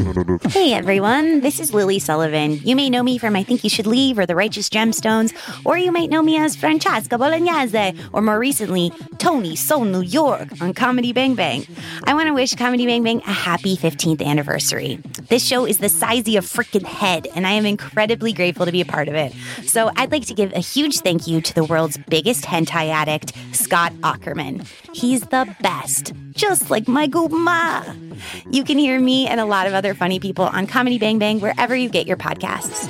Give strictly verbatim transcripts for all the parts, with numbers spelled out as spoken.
Hey everyone, this is Lily Sullivan. You may know me from I Think You Should Leave or The Righteous Gemstones, or you might know me as Francesca Bolognese, or more recently, Tony Soul New York on Comedy Bang Bang. I want to wish Comedy Bang Bang a happy fifteenth anniversary. This show is the size of your freaking head, and I am incredibly grateful to be a part of it. So I'd like to give a huge thank you to the world's biggest hentai addict, Scott Aukerman. He's the best, just like my Guma. You can hear me and a lot of other funny people on Comedy Bang Bang wherever you get your podcasts.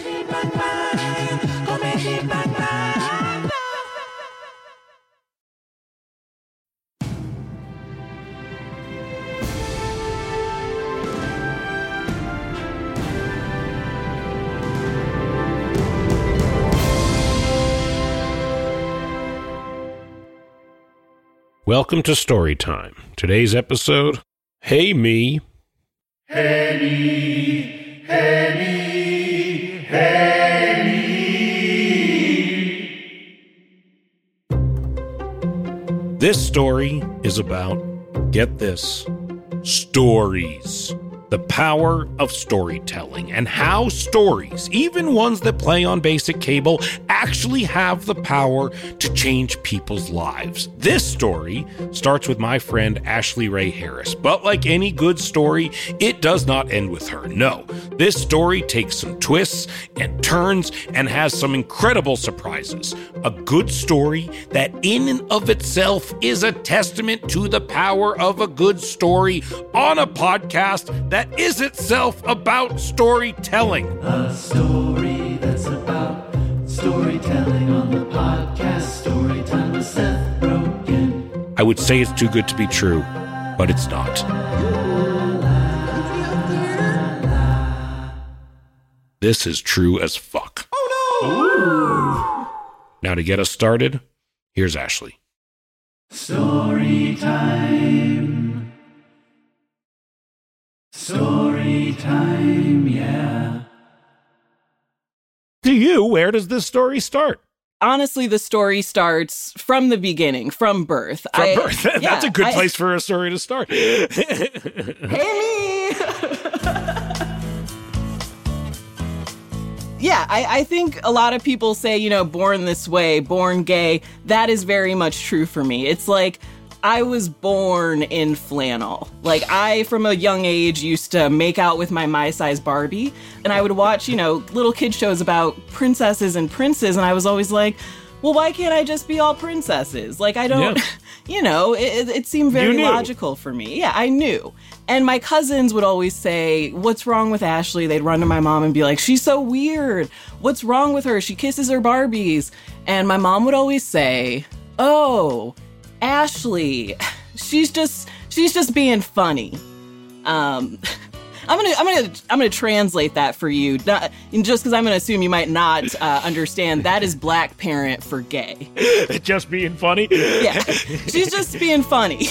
Welcome to Storytime. Today's episode, Hey Me. Hey me, hey me, hey me. This story is about, get this, stories. The power of storytelling and how stories, even ones that play on basic cable, actually have the power to change people's lives. This story starts with my friend Ashley Ray Harris, but like any good story, it does not end with her. No, this story takes some twists and turns and has some incredible surprises. A good story that in and of itself is a testament to the power of a good story on a podcast that is itself about storytelling. A story that's about storytelling on the podcast Storytime with Seth Rogen. I would say it's too good to be true, but it's not. This is true as fuck. Oh no! Ooh. Now to get us started, here's Ashley. Storytime. Story time, yeah. To you, where does this story start? Honestly, the story starts from the beginning, from birth. From I, birth. That's yeah, a good I, place for a story to start. Hey, me! Yeah, I, I think a lot of people say, you know, born this way, born gay. That is very much true for me. It's like, I was born in flannel. Like, I, from a young age, used to make out with my my-size Barbie, and I would watch, you know, little kid shows about princesses and princes, and I was always like, well, why can't I just be all princesses? Like, I don't, yeah. you know, it, it seemed very logical for me. Yeah, I knew. And my cousins would always say, what's wrong with Ashley? They'd run to my mom and be like, she's so weird. What's wrong with her? She kisses her Barbies. And my mom would always say, oh, Ashley, she's just she's just being funny. Um, I'm gonna I'm gonna I'm gonna translate that for you, not, just because I'm gonna assume you might not uh, understand. That is Black parent for gay. Just being funny. Yeah, she's just being funny.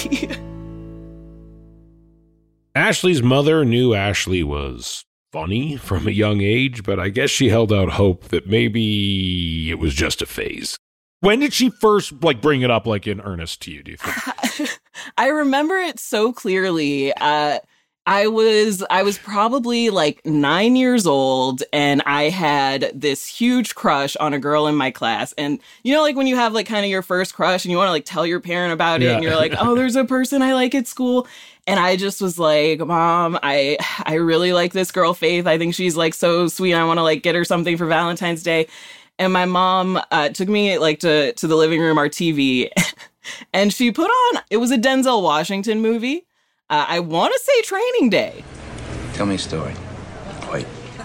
Ashley's mother knew Ashley was funny from a young age, but I guess she held out hope that maybe it was just a phase. When did she first, like, bring it up, like, in earnest to you, do you think? I remember it so clearly. Uh, I was, I was probably, like, nine years old, and I had this huge crush on a girl in my class. And, you know, like, when you have, like, kind of your first crush, and you want to, like, tell your parent about it, yeah. and you're like, oh, there's a person I like at school. And I just was like, Mom, I, I really like this girl, Faith. I think she's, like, so sweet. I want to, like, get her something for Valentine's Day. And my mom uh, took me like to, to the living room, our T V, and she put on, it was a Denzel Washington movie. Uh, I want to say Training Day. Tell me a story. Wait.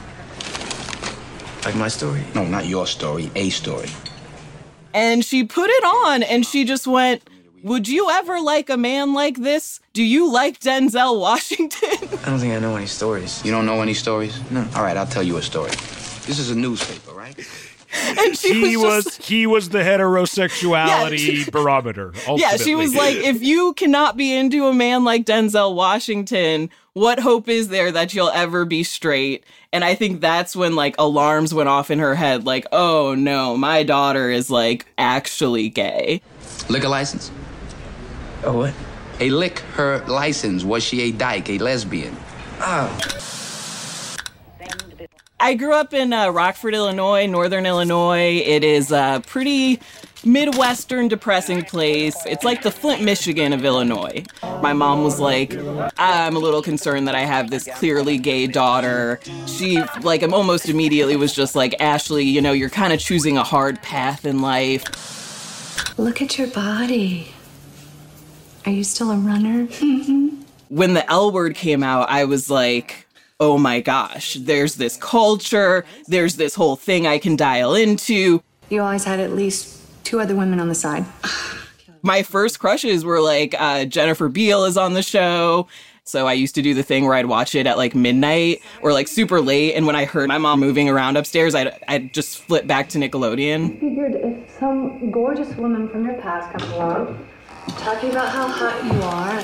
Like my story? No, not your story, a story. And she put it on and she just went, would you ever like a man like this? Do you like Denzel Washington? I don't think I know any stories. You don't know any stories? No. All right, I'll tell you a story. This is a newspaper, right? And she he was, was just, he was the heterosexuality yeah, she, barometer. Ultimately. Yeah, she was like, if you cannot be into a man like Denzel Washington, what hope is there that you'll ever be straight? And I think that's when like alarms went off in her head, like, oh no, my daughter is like actually gay. Liquor license? A what? A lick her license. Was she a dyke, a lesbian? Oh. I grew up in uh, Rockford, Illinois, Northern Illinois. It is a pretty Midwestern depressing place. It's like the Flint, Michigan of Illinois. My mom was like, I'm a little concerned that I have this clearly gay daughter. She, like, almost immediately was just like, Ashley, you know, you're kind of choosing a hard path in life. Look at your body. Are you still a runner? When the L word came out, I was like, oh my gosh, there's this culture, there's this whole thing I can dial into. You always had at least two other women on the side. My first crushes were like, uh, Jennifer Beal is on the show. So I used to do the thing where I'd watch it at like midnight or like super late. And when I heard my mom moving around upstairs, I'd, I'd just flip back to Nickelodeon. Figured if some gorgeous woman from your past comes along, talking about how hot you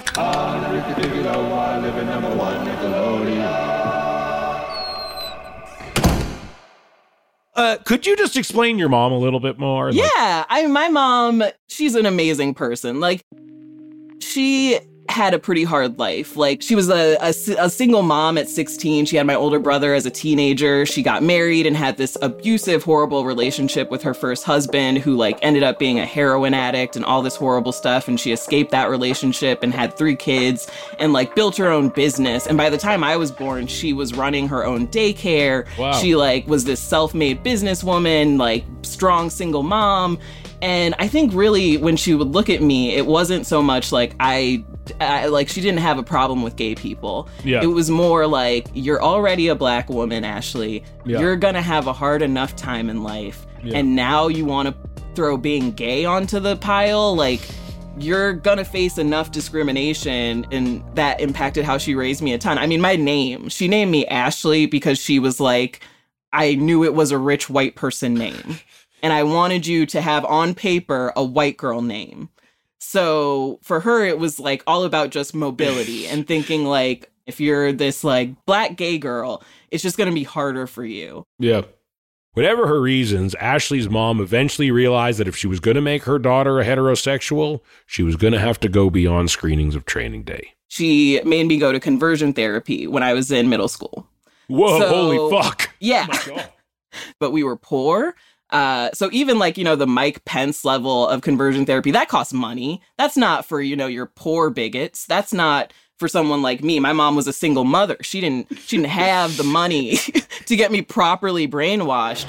are. Uh, could you just explain your mom a little bit more? Yeah, like- I my mom, she's an amazing person. Like, she had a pretty hard life. Like, she was a, a, a single mom at sixteen. She had my older brother as a teenager. She got married and had this abusive, horrible relationship with her first husband, who like ended up being a heroin addict and all this horrible stuff. And she escaped that relationship and had three kids and like built her own business. And by the time I was born, she was running her own daycare. Wow. She like was this self-made businesswoman, like strong single mom. And I think really when she would look at me, it wasn't so much like I, I like she didn't have a problem with gay people. Yeah. It was more like, you're already a black woman, Ashley. Yeah. You're going to have a hard enough time in life. Yeah. And now you want to throw being gay onto the pile? Like, you're going to face enough discrimination, and that impacted how she raised me a ton. I mean, my name, she named me Ashley because she was like, I knew it was a rich white person name. And I wanted you to have on paper a white girl name. So for her, it was like all about just mobility and thinking like, if you're this like black gay girl, it's just going to be harder for you. Yeah. Whatever her reasons, Ashley's mom eventually realized that if she was going to make her daughter a heterosexual, she was going to have to go beyond screenings of Training Day. She made me go to conversion therapy when I was in middle school. Whoa, so, holy fuck. Yeah. Oh my God. But we were poor. Uh, so even like, you know, the Mike Pence level of conversion therapy, that costs money. That's not for, you know, your poor bigots. That's not for someone like me. My mom was a single mother. She didn't, she didn't have the money to get me properly brainwashed.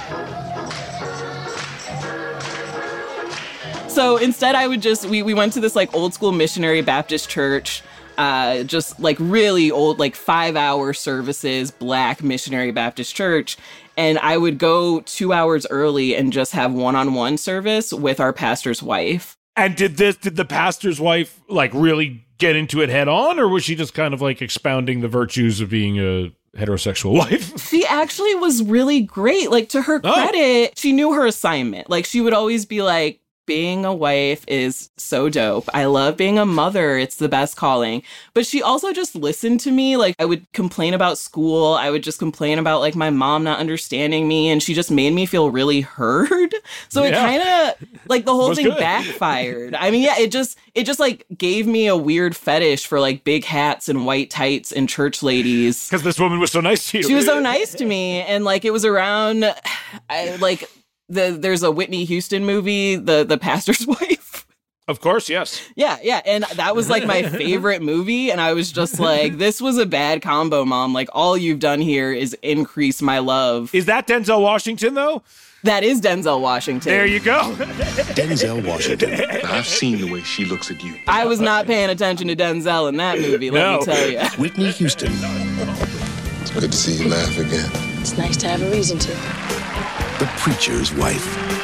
So instead I would just, we, we went to this like old school missionary Baptist church. Uh, just like really old, like five hour services, black missionary Baptist church. And I would go two hours early and just have one-on-one service with our pastor's wife. And did this, did the pastor's wife like really get into it head on, or was she just kind of like expounding the virtues of being a heterosexual wife? She actually was really great. Like, to her credit, oh. she knew her assignment. Like, she would always be like, being a wife is so dope. I love being a mother. It's the best calling. But she also just listened to me. Like, I would complain about school. I would just complain about like my mom not understanding me. And she just made me feel really heard. So yeah. It kind of like the whole thing good. backfired. I mean, yeah, it just, it just like gave me a weird fetish for like big hats and white tights and church ladies. Because this woman was so nice to you. She was so nice to me. And like, it was around I, like, The, there's a Whitney Houston movie, the the pastor's wife. Of course, yes. Yeah, yeah. And that was like my favorite movie. And I was just like, this was a bad combo, Mom. Like, all you've done here is increase my love. Is that Denzel Washington, though? That is Denzel Washington. There you go. Denzel Washington. I've seen the way she looks at you. I was not paying attention to Denzel in that movie, let no. me tell you. Whitney Houston. It's good to see you laugh again. It's nice to have a reason to. The Preacher's Wife.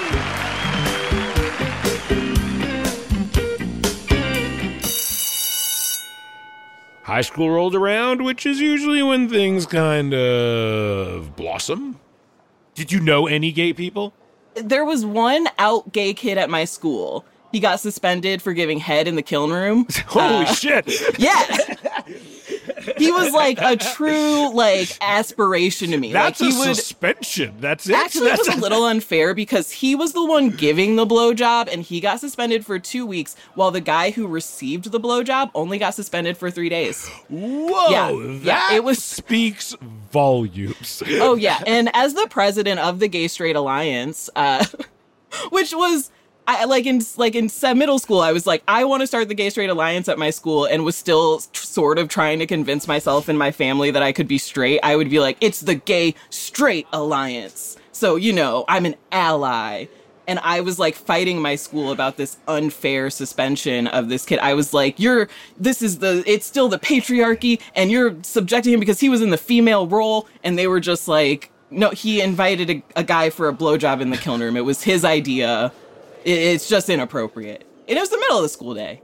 High school rolled around, which is usually when things kind of blossom. Did you know any gay people? There was one out gay kid at my school. He got suspended for giving head in the kiln room. Holy uh, shit. Yeah. he was like a true like aspiration to me. That's like, he a would, suspension. That's it. Actually, That's it was a little unfair because he was the one giving the blowjob, and he got suspended for two weeks, while the guy who received the blowjob only got suspended for three days. Whoa, yeah, that yeah, it was speaks volumes. Oh yeah, and as the president of the Gay Straight Alliance, uh, which was. I, like in like in middle school, I was like, I want to start the Gay Straight Alliance at my school, and was still tr- sort of trying to convince myself and my family that I could be straight. I would be like, it's the Gay Straight Alliance. So, you know, I'm an ally. And I was like fighting my school about this unfair suspension of this kid. I was like, you're, this is the, it's still the patriarchy, and you're subjecting him because he was in the female role. And they were just like, no, he invited a, a guy for a blowjob in the kiln room. It was his idea. It's just inappropriate. And it was the middle of the school day.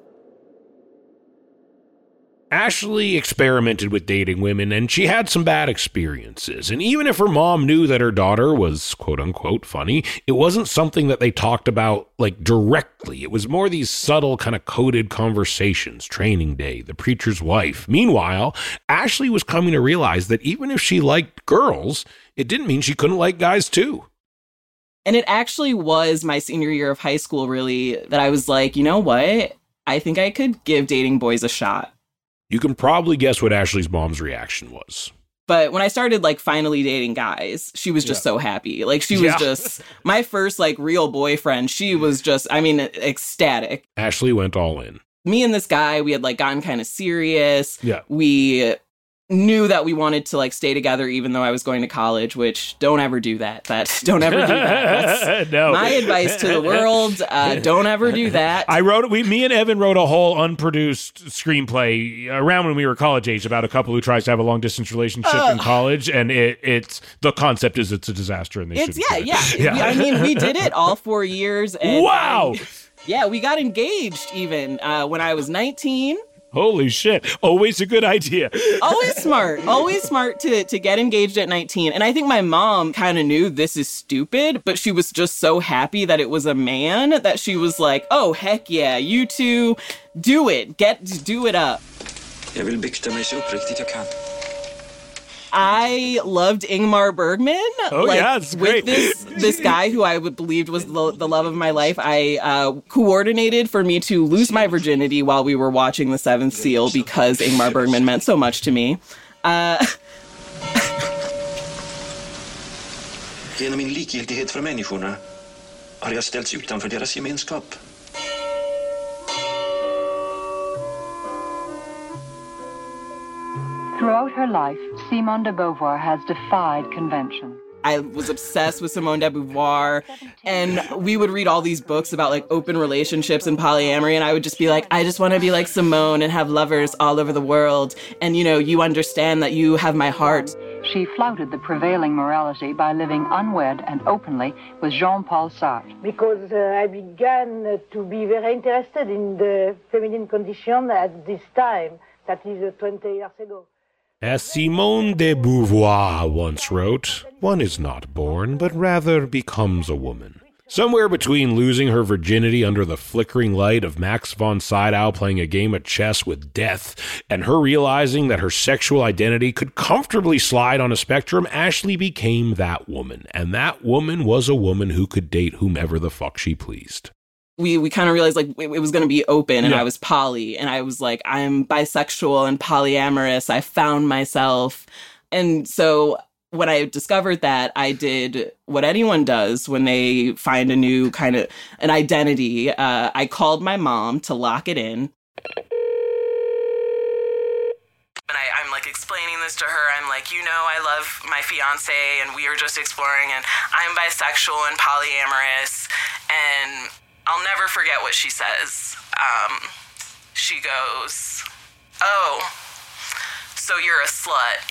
Ashley experimented with dating women, and she had some bad experiences. And even if her mom knew that her daughter was quote-unquote funny, it wasn't something that they talked about, like, directly. It was more these subtle kind of coded conversations, training day, the preacher's wife. Meanwhile, Ashley was coming to realize that even if she liked girls, it didn't mean she couldn't like guys too. And it actually was my senior year of high school, really, that I was like, you know what? I think I could give dating boys a shot. You can probably guess what Ashley's mom's reaction was. But when I started, like, finally dating guys, she was just yeah. so happy. Like, she was yeah. just my first, like, real boyfriend. She was just, I mean, ecstatic. Ashley went all in. Me and this guy, we had, like, gotten kind of serious. Yeah. We knew that we wanted to like stay together even though I was going to college, which don't ever do that. That don't ever do that. That's no. my advice to the world. Uh, don't ever do that. I wrote we me and Evan wrote a whole unproduced screenplay around when we were college age about a couple who tries to have a long distance relationship uh, in college, and it it's the concept is it's a disaster and they it's shouldn't yeah do it. yeah. yeah. We, I mean we did it all four years. And wow. I, yeah, we got engaged even uh, when I was nineteen. Holy shit. Always a good idea. Always smart. Always smart to, to get engaged at nineteen. And I think my mom kind of knew this is stupid, but she was just so happy that it was a man that she was like, oh, heck yeah, you two, do it. Get, do it up. Jag vill bikta mig så uppriktigt jag kan. I loved Ingmar Bergman. Oh, like, yeah, it's great. With this, this guy who I would believed was the, the love of my life, I uh, coordinated for me to lose my virginity while we were watching The Seventh Seal because Ingmar Bergman meant so much to me. Uh, Genom min likgiltighet för människorna har jag ställts utanför deras gemenskap. Throughout her life, Simone de Beauvoir has defied convention. I was obsessed with Simone de Beauvoir, and we would read all these books about like open relationships and polyamory, and I would just be like, I just want to be like Simone and have lovers all over the world, and you know, you understand that you have my heart. She flouted the prevailing morality by living unwed and openly with Jean-Paul Sartre. Because uh, I began uh, to be very interested in the feminine condition at this time, that is uh, twenty years ago. As Simone de Beauvoir once wrote, one is not born, but rather becomes a woman. Somewhere between losing her virginity under the flickering light of Max von Sydow playing a game of chess with death, and her realizing that her sexual identity could comfortably slide on a spectrum, Ashley became that woman. And that woman was a woman who could date whomever the fuck she pleased. We we kind of realized like it, it was going to be open, and yeah. I was poly, and I was like, I'm bisexual and polyamorous. I found myself. And so when I discovered that, I did what anyone does when they find a new kind of an identity. Uh, I called my mom to lock it in. And I, I'm like explaining this to her. I'm like, you know, I love my fiance and we are just exploring, and I'm bisexual and polyamorous. And I'll never forget what she says. Um, she goes, oh, so you're a slut.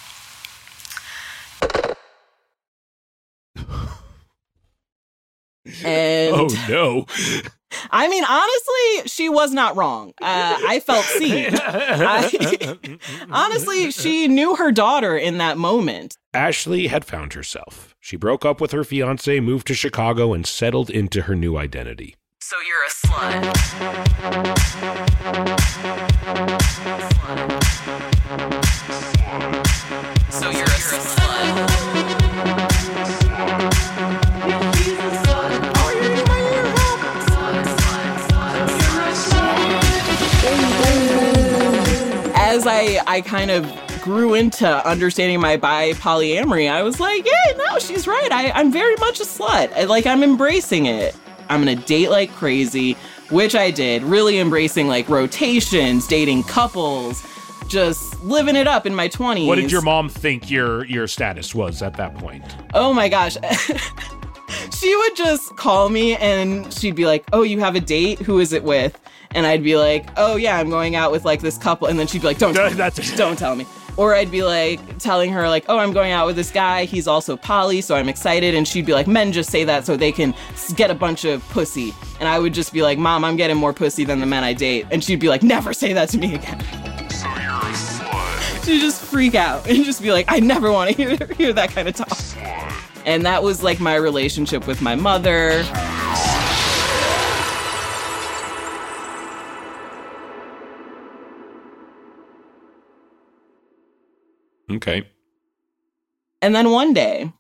And oh, no. I mean, honestly, she was not wrong. Uh, I felt seen. I, honestly, she knew her daughter in that moment. Ashley had found herself. She broke up with her fiance, moved to Chicago, and settled into her new identity. So you're a slut. slut. I kind of grew into understanding my bi polyamory. I was like, yeah, no, she's right. I, I'm very much a slut. I, like, I'm embracing it. I'm going to date like crazy, which I did, really embracing like rotations, dating couples, just living it up in my twenties. What did your mom think your your status was at that point? Oh my gosh. She would just call me and she'd be like, oh, you have a date? Who is it with? And I'd be like, oh yeah, I'm going out with like this couple. And then she'd be like, don't tell me. That's don't tell me. Or I'd be like telling her like, oh, I'm going out with this guy. He's also poly, so I'm excited. And she'd be like, men just say that so they can get a bunch of pussy. And I would just be like, Mom, I'm getting more pussy than the men I date. And she'd be like, never say that to me again. So you're a slut. She'd just freak out and just be like, I never want to hear, hear that kind of talk. Slut. And that was like my relationship with my mother. Okay. And then one day,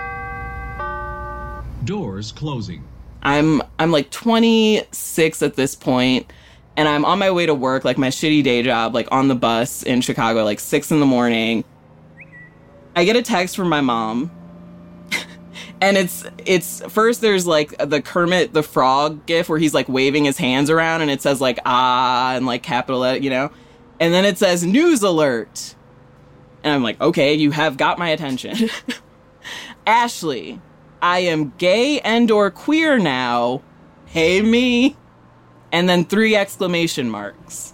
doors closing. I'm I'm like twenty-six at this point, and I'm on my way to work, like my shitty day job, like on the bus in Chicago, like six in the morning. I get a text from my mom. And it's, it's, first there's like the Kermit the Frog gif where he's like waving his hands around and it says like, ah, and like capital, letter, you know? And then it says news alert. And I'm like, okay, you have got my attention. Ashley, I am gay and or queer now. Hey me. And then three exclamation marks.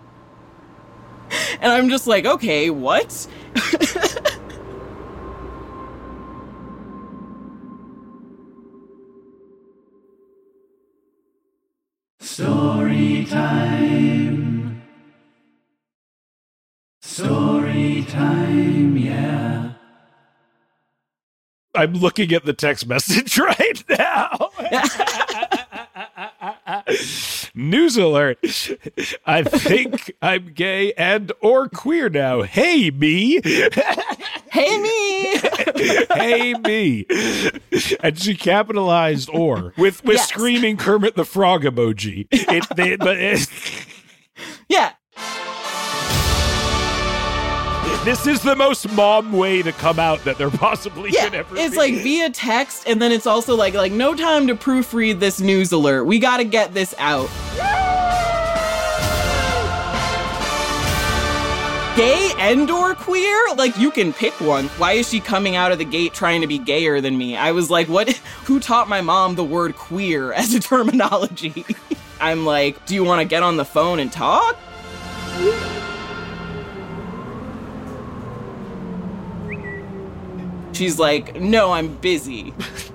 And I'm just like, okay, what? Story time. Story time, yeah. I'm looking at the text message right now. News alert. I think I'm gay and or queer now. Hey, me. Hey, me. Hey, me. And she capitalized or with, with Yes. screaming Kermit the Frog emoji. It, they, but it, Yeah. this is the most mom way to come out that there possibly Yeah, could ever it's be. like via text, and then it's also like, like no time to proofread this news alert. We gotta get this out. Gay and or queer? Like, you can pick one. Why is she coming out of the gate trying to be gayer than me? I was like, what? Who taught my mom the word queer as a terminology? I'm like, do you want to get on the phone and talk? She's like, no, I'm busy.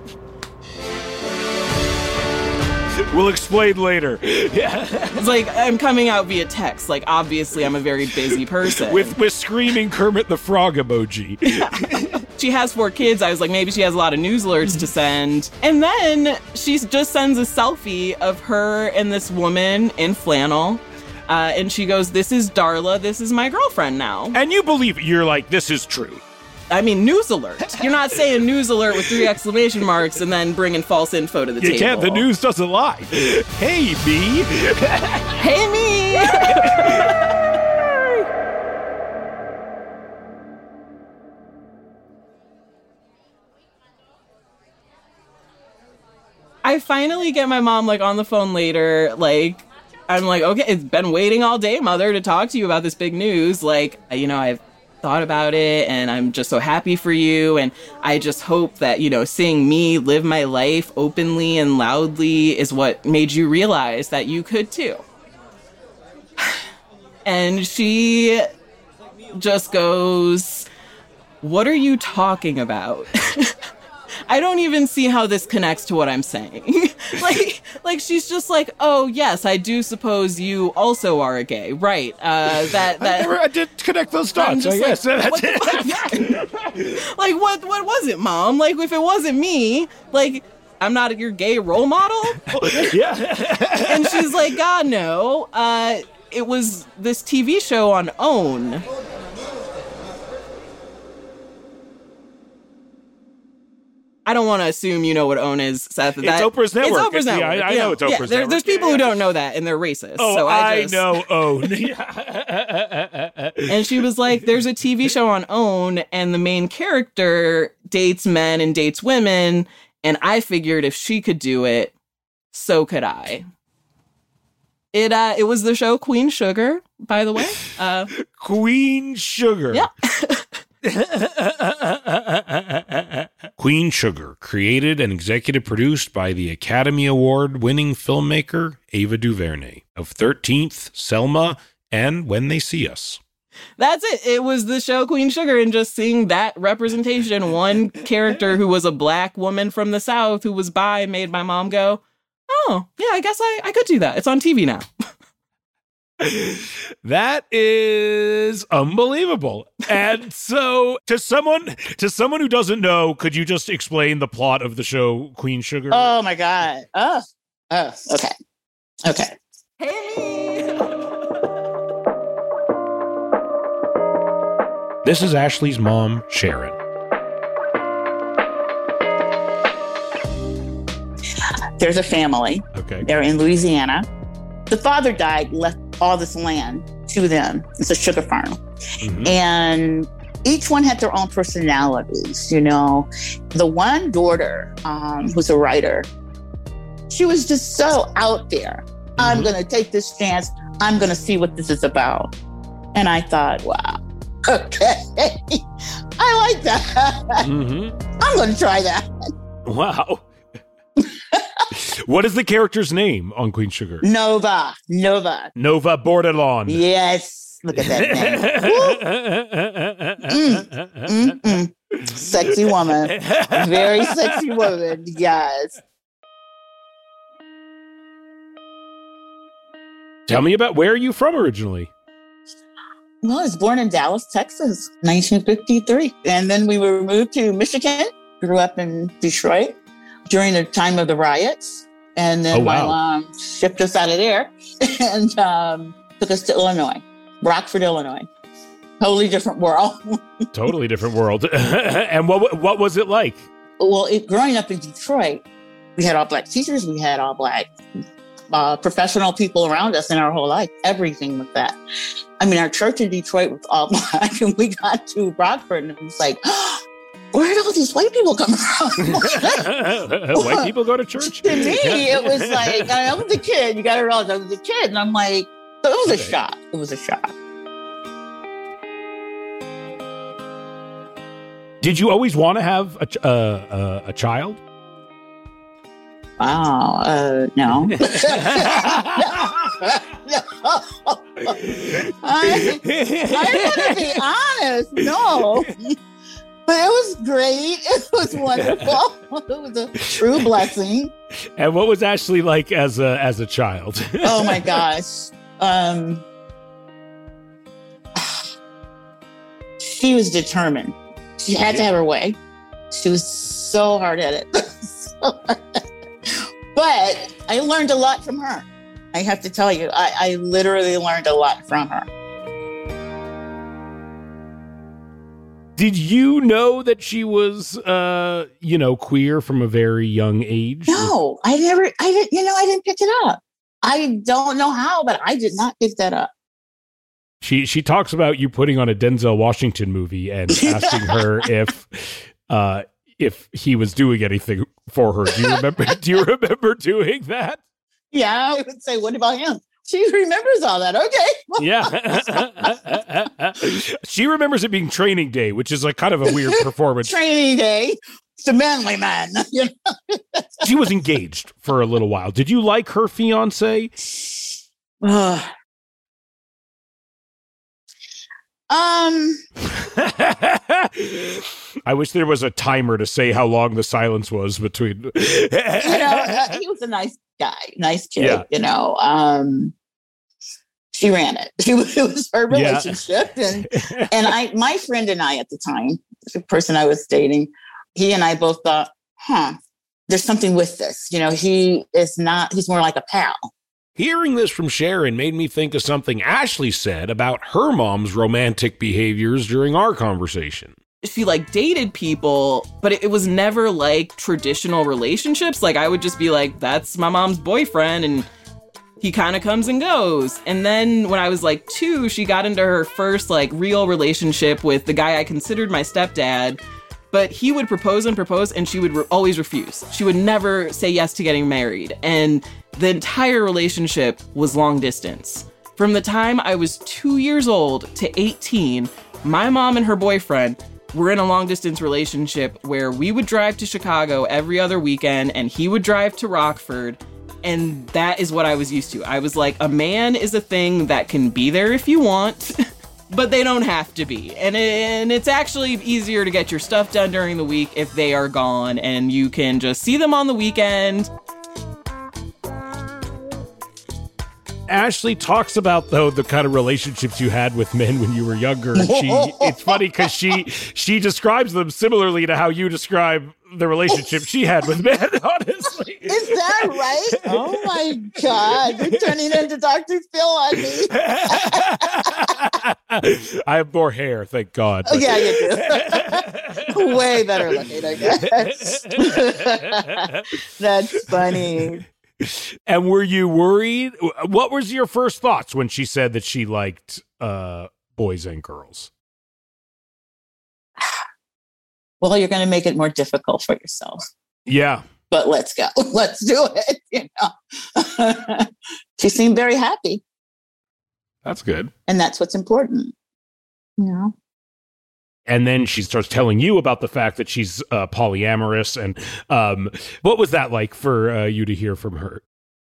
We'll explain later. Yeah. It's like, I'm coming out via text. Like, obviously, I'm a very busy person. With with screaming Kermit the Frog emoji. She has four kids. I was like, maybe she has a lot of news alerts to send. And then she just sends a selfie of her and this woman in flannel. Uh, and she goes, this is Darla. This is my girlfriend now. And you believe it. You're like, this is true. I mean, news alert. You're not saying news alert with three exclamation marks and then bringing false info to the You table. can't. The news doesn't lie. Hey, me. Hey, me. I finally get my mom like on the phone later. Like, I'm like, okay, it's been waiting all day, mother, to talk to you about this big news. Like, you know, I've thought about it and I'm just so happy for you. And I just hope that, you know, seeing me live my life openly and loudly is what made you realize that you could too. And she just goes, what are you talking about? I don't even see how this connects to what I'm saying. like, like she's just like, oh yes, I do suppose you also are a gay, right? Uh, that that I, never, I did connect those dots. I guess like, that's what it. like what? What was it, Mom? Like, if it wasn't me, like, I'm not your gay role model. Yeah. And she's like, God no. Uh, it was this T V show on OWN. I I don't want to assume you know what OWN is, Seth. It's that, Oprah's Network. It's Oprah's Yeah, Network. I, I know it's Oprah's yeah, Network. There, there's people yeah, who yeah. don't know that, and they're racist. Oh, so I, I just... know OWN. And she was like, there's a T V show on OWN, and the main character dates men and dates women, and I figured if she could do it, so could I. It uh, it was the show Queen Sugar, by the way. Uh, Queen Sugar. Yeah. Queen Sugar, created and executive produced by the Academy Award-winning filmmaker Ava DuVernay of thirteenth, Selma, and When They See Us. That's it. It was the show Queen Sugar, and just seeing that representation, one character who was a black woman from the South who was bi made my mom go, oh, yeah, I guess I, I could do that. It's on T V now. That is unbelievable. And so to someone to someone who doesn't know, could you just explain the plot of the show Queen Sugar? Oh my God. Oh, oh, okay. Okay. Hey. This is Ashley's mom, Sharon. There's a family. Okay. They're in Louisiana. The father died, left all this land to them. It's a sugar farm. Mm-hmm. And each one had their own personalities, you know. The one daughter, um, who's a writer, she was just so out there. Mm-hmm. I'm going to take this chance. I'm going to see what this is about. And I thought, wow, okay. I like that. Mm-hmm. I'm going to try that. Wow. What is the character's name on Queen Sugar? Nova. Nova. Nova Bordelon. Yes. Look at that name. mm, mm, mm. Sexy woman. Very sexy woman. Yes. Tell me about, where are you from originally? Well, I was born in Dallas, Texas, nineteen fifty-three. And then we were moved to Michigan. Grew up in Detroit during the time of the riots. And then oh, wow. my mom shipped us out of there and um, took us to Illinois, Rockford, Illinois. Totally different world. Totally different world. And what what was it like? Well, it, growing up in Detroit, we had all black teachers. We had all black uh, professional people around us in our whole life. Everything was that. I mean, our church in Detroit was all black. And we got to Rockford and it was like, where did all these white people come from? White people go to church? To me, it was like, I was a kid. You got to realize I was a kid. And I'm like, so it was a okay. shock. It was a shock. Did you always want to have a, uh, uh, a child? Wow. Uh, no. no. I, I'm going to be honest. No. But it was great. It was wonderful. It was a true blessing. And what was Ashley like as a as a child? Oh my gosh. Um, she was determined. She had to have her way. She was so hard at it. So hard. But I learned a lot from her. I have to tell you, I, I literally learned a lot from her. Did you know that she was, uh, you know, queer from a very young age? No, I never, I didn't, you know, I didn't pick it up. I don't know how, but I did not pick that up. She she talks about you putting on a Denzel Washington movie and asking her if uh, if he was doing anything for her. Do you remember? Do you remember doing that? Yeah, I would say, what about him? She remembers all that. Okay. Yeah. She remembers it being training day, which is like kind of a weird performance. Training day. It's a manly man. You know? She was engaged for a little while. Did you like her fiance? Uh, um. I wish there was a timer to say how long the silence was between. You know, uh, he was a nice guy, nice kid. Yeah. You know, um, she ran it. It was her relationship, yeah. and and I, my friend and I at the time, the person I was dating, he and I both thought, huh, there's something with this. You know, he is not. He's more like a pal. Hearing this from Sharon made me think of something Ashley said about her mom's romantic behaviors during our conversation. she like dated people, but it, it was never like traditional relationships. Like I would just be like, that's my mom's boyfriend and he kind of comes and goes. And then when I was like two, she got into her first like real relationship with the guy I considered my stepdad. But he would propose and propose, and she would re- always refuse. She would never say yes to getting married. And the entire relationship was long distance. From the time I was two years old to eighteen, my mom and her boyfriend were in a long distance relationship where we would drive to Chicago every other weekend, and he would drive to Rockford. And that is what I was used to. I was like, a man is a thing that can be there if you want. But they don't have to be. And, and it's actually easier to get your stuff done during the week if they are gone and you can just see them on the weekend. Ashley talks about, though, the kind of relationships you had with men when you were younger. And she, it's funny because she she describes them similarly to how you describe the relationship she had with men, honestly. Is that right? Oh, my God. You're turning into Doctor Phil on me. I have more hair, thank God. Oh, yeah, you do. Way better looking, I guess. That's funny. And were you worried? What was your first thoughts when she said that she liked uh, boys and girls? Well, you're going to make it more difficult for yourself. Yeah. But let's go. Let's do it. You know, she seemed very happy. That's good. And that's what's important. You know. And then she starts telling you about the fact that she's uh, polyamorous. And um, what was that like for uh, you to hear from her?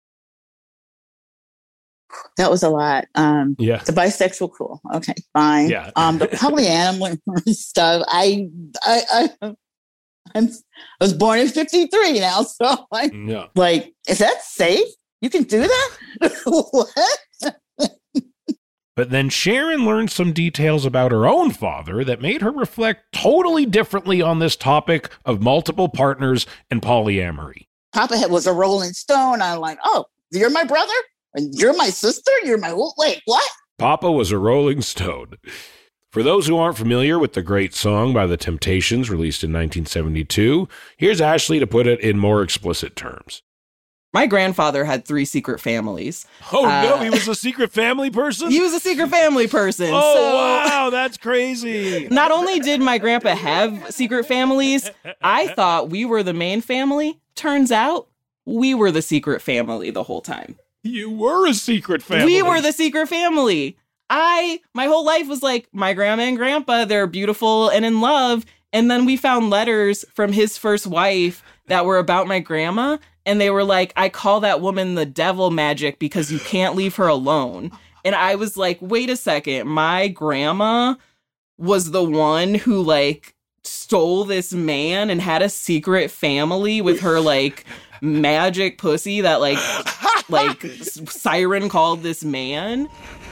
That was a lot. Um, yeah. The bisexual, cool. Okay, fine. Yeah. um, the polyamorous stuff, I, I, I, I'm, I was born in fifty-three now. So I'm yeah. like, is that safe? You can do that? What? But then Sharon learned some details about her own father that made her reflect totally differently on this topic of multiple partners and polyamory. Papa was a Rolling Stone. I'm like, oh, you're my brother? And you're my sister? You're my, wait, what? Papa was a Rolling Stone. For those who aren't familiar with the great song by The Temptations, released in nineteen seventy-two, here's Ashley to put it in more explicit terms. My grandfather had three secret families. Oh, uh, no, he was a secret family person? He was a secret family person. Oh, so wow, that's crazy. Not only did my grandpa have secret families, I thought we were the main family. Turns out, we were the secret family the whole time. You were a secret family. We were the secret family. I, my whole life was like, my grandma and grandpa, they're beautiful and in love. And then we found letters from his first wife that were about my grandma. And they were like, I call that woman the devil magic because you can't leave her alone. And I was like, wait a second. My grandma was the one who like stole this man and had a secret family with her like magic pussy that like, like Siren called this man.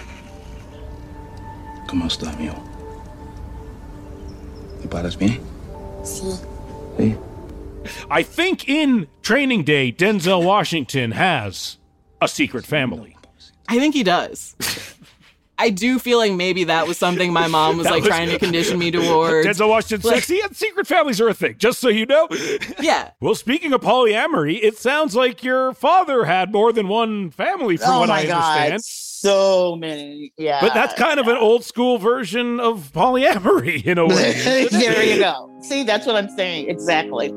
¿Cómo está, amigo? ¿Te paras bien? Sí. Sí. I think in Training Day, Denzel Washington has a secret family. I think he does. I do feel like maybe that was something my mom was like was, trying to condition me towards. Denzel Washington's like, sexy and secret families are a thing, just so you know. Yeah. Well, speaking of polyamory, it sounds like your father had more than one family from oh what my I God. understand. So many. Yeah. But that's kind of an old school version of polyamory in a way. There you go. See, that's what I'm saying. Exactly.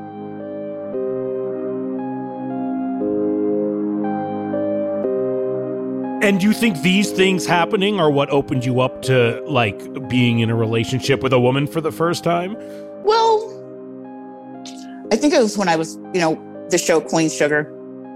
And do you think these things happening are what opened you up to, like, being in a relationship with a woman for the first time? Well, I think it was when I was, you know, the show Queen Sugar.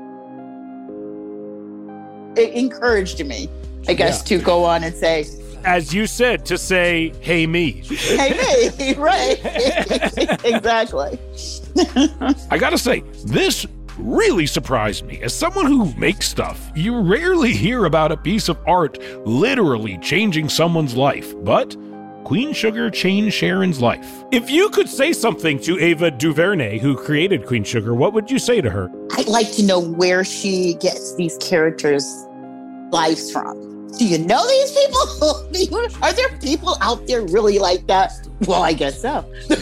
It encouraged me, I guess, yeah. to go on and say... As you said, to say, hey, me. Hey, me, right. Exactly. I gotta say, this... really surprised me. As someone who makes stuff, you rarely hear about a piece of art literally changing someone's life, but Queen Sugar changed Sharon's life. If you could say something to Ava DuVernay, who created Queen Sugar, what would you say to her? I'd like to know where she gets these characters' lives from. Do you know these people? Do you, are there people out there really like that? Well, I guess so. Keep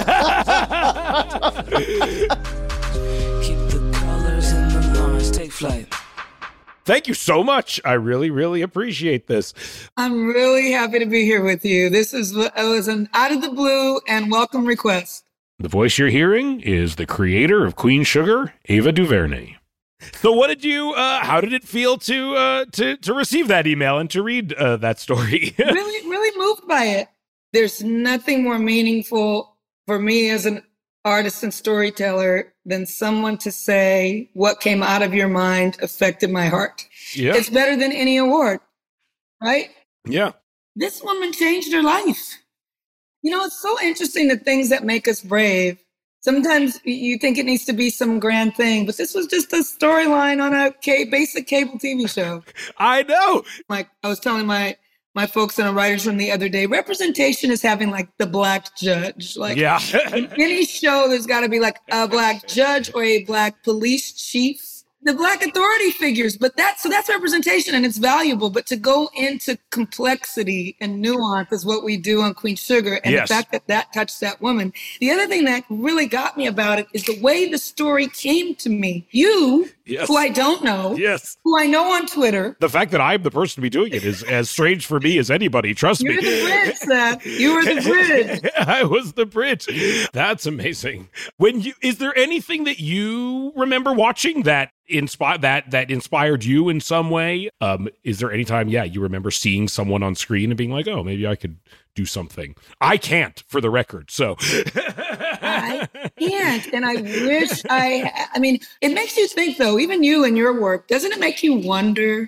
the colors in the lawns, take flight. Thank you so much. I really, really appreciate this. I'm really happy to be here with you. This is it was an out of the blue and welcome request. The voice you're hearing is the creator of Queen Sugar, Ava DuVernay. So what did you, uh, how did it feel to uh, to to receive that email and to read uh, that story? really, really moved by it. There's nothing more meaningful for me as an artist and storyteller than someone to say what came out of your mind affected my heart. Yeah. It's better than any award, right? Yeah. This woman changed her life. You know, it's so interesting, the things that make us brave. Sometimes you think it needs to be some grand thing, but this was just a storyline on a ca- basic cable T V show. I know. Like I was telling my my folks in a writer's room the other day, representation is having like the black judge. Like yeah. in any show, there's got to be like a black judge or a black police chief. The black authority figures, but that's so that's representation and it's valuable. But to go into complexity and nuance is what we do on Queen Sugar, and yes. the fact that that touched that woman. The other thing that really got me about it is the way the story came to me. You, yes. who I don't know, yes, who I know on Twitter. The fact that I'm the person to be doing it is as strange for me as anybody. Trust You're me. You're the bridge, Seth. You were the bridge. I was the bridge. That's amazing. When you is there anything that you remember watching that? Inspire that that inspired you in some way? Um, is there any time, yeah, you remember seeing someone on screen and being like, oh, maybe I could do something? I can't, for the record, so. I can't, and I wish I, I mean, it makes you think, though, even you and your work, doesn't it make you wonder?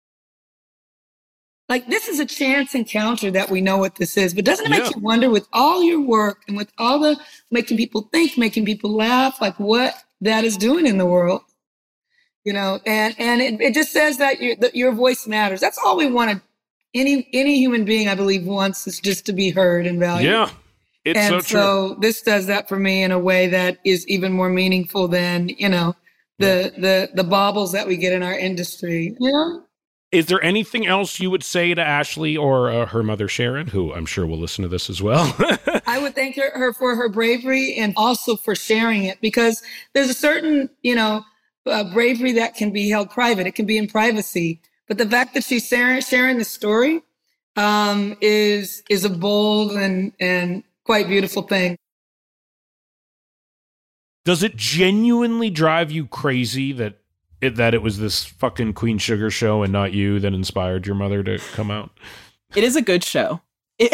Like, this is a chance encounter that we know what this is, but doesn't it make yeah. you wonder with all your work and with all the making people think, making people laugh, like what that is doing in the world? You know, and, and it, it just says that, you, that your voice matters. That's all we want. Any any human being, I believe, wants is just to be heard and valued. Yeah, it's and so true. So this does that for me in a way that is even more meaningful than, you know, the yeah. the the baubles that we get in our industry. You know? Is there anything else you would say to Ashley or uh, her mother, Sharon, who I'm sure will listen to this as well? I would thank her, her for her bravery and also for sharing it, because there's a certain, you know, Uh, bravery that can be held private. It can be in privacy. But the fact that she's sharing, sharing the story um, is is a bold and, and quite beautiful thing. Does it genuinely drive you crazy that it, that it was this fucking Queen Sugar show and not you that inspired your mother to come out? It is a good show. It-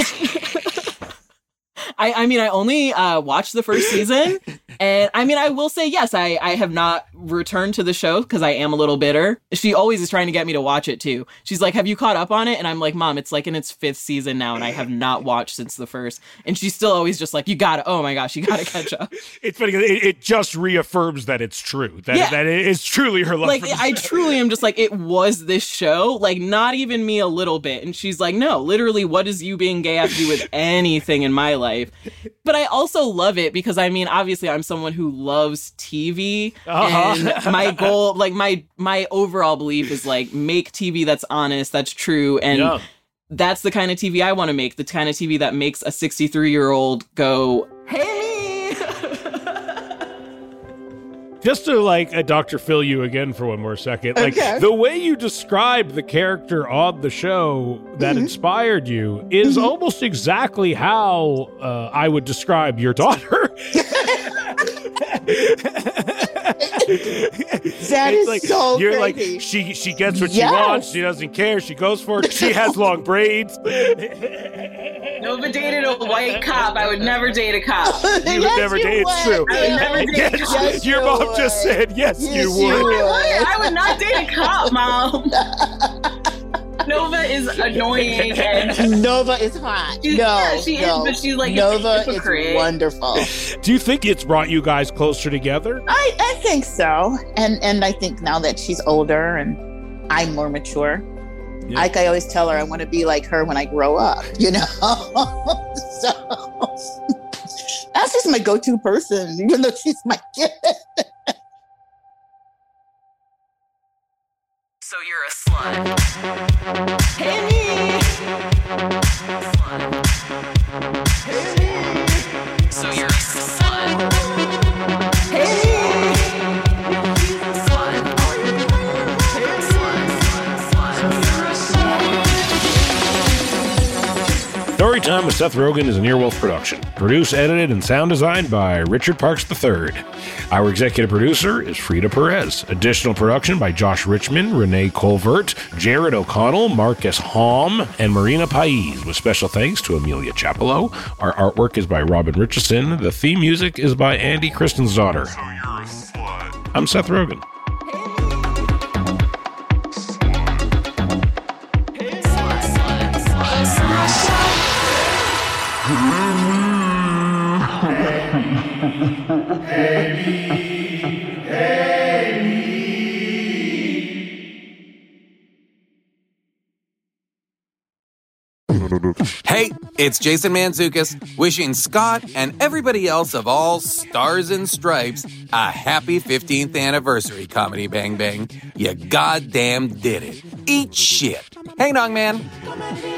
I, I mean, I only uh, watched the first season, and I mean, I will say, yes, I, I have not returned to the show because I am a little bitter. She always is trying to get me to watch it, too. She's like, have you caught up on it? And I'm like, Mom, it's like in its fifth season now, and I have not watched since the first. And she's still always just like, you gotta, oh my gosh, you gotta catch up. It's funny, it, it just reaffirms that it's true, that, yeah. that it is truly her love like, for the I show. truly am just like, it was this show, like, not even me a little bit. And she's like, no, literally, what does you being gay have to do with anything in my life? But I also love it because, I mean, obviously I'm someone who loves T V, uh-huh. and my goal, like my my overall belief is like make T V that's honest, that's true, and yeah. that's the kind of T V I want to make, the kind of T V that makes a sixty-three-year-old go, hey me! Just to, like, uh, Doctor Phil you again for one more second, like, okay. the way you describe the character on the show that mm-hmm. inspired you is mm-hmm. almost exactly how uh, I would describe your daughter. That is like, so you're crazy. Like, she she gets what yes. she wants, she doesn't care, she goes for it, she has long braids. Nova dated a white cop. I would never date a cop. You would yes, never you date, would. it's true. I would never date yes, a cop. Yes, your you mom would. just said, yes, yes you you would. would. I would not date a cop, Mom. Nova is annoying. And Nova is hot. She, no, yeah, she no. is, but she's like Nova a hypocrite. is wonderful. Do you think it's brought you guys closer together? I, I think so. And and I think now that she's older and I'm more mature, yeah. like I always tell her, I want to be like her when I grow up, you know? So that's just my go-to person, even though she's my kid. So you're a slut. Hey me. Slut. Hey me. So you're a slut. Hey me. Slut. Slut. Slut. So you're a slut. Storytime with Seth Rogen is an Earwolf production. Produced, edited, and sound designed by Richard Parks the third. Our executive producer is Frida Perez. Additional production by Josh Richmond, Renee Colvert, Jared O'Connell, Marcus Halm, and Marina Pais, with special thanks to Amelia Chapello. Our artwork is by Robin Richardson. The theme music is by Andy Christensdottir. So you're a slut. I'm Seth Rogen. Hey, it's Jason Mantzoukas, wishing Scott and everybody else of all stars and stripes a happy fifteenth anniversary, Comedy Bang Bang. You goddamn did it. Eat shit. Hey, Nong Man.